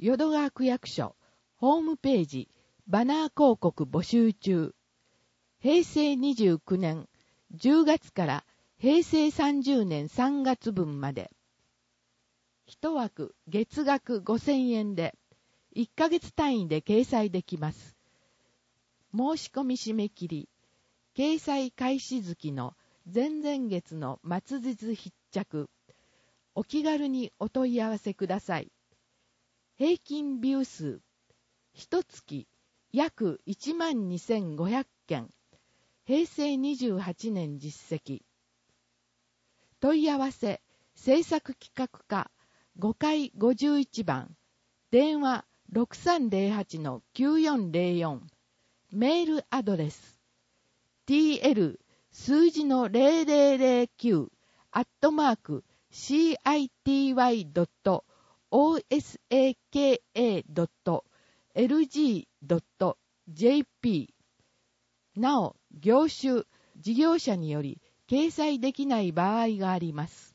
淀川区役所ホームページバナー広告募集中。平成29年10月から平成30年3月分まで。一枠月額5000円で1ヶ月単位で掲載できます。申し込み締め切り、掲載開始月の前々月の末日必着。お気軽にお問い合わせください。平均ビュー数、一月約12,500件。平成28年実績。問い合わせ、制作企画課5階51番。電話 6308-9404。メールアドレス。tl 数字の0009@city.osaka.lg.jp。なお、業種、事業者により掲載できない場合があります。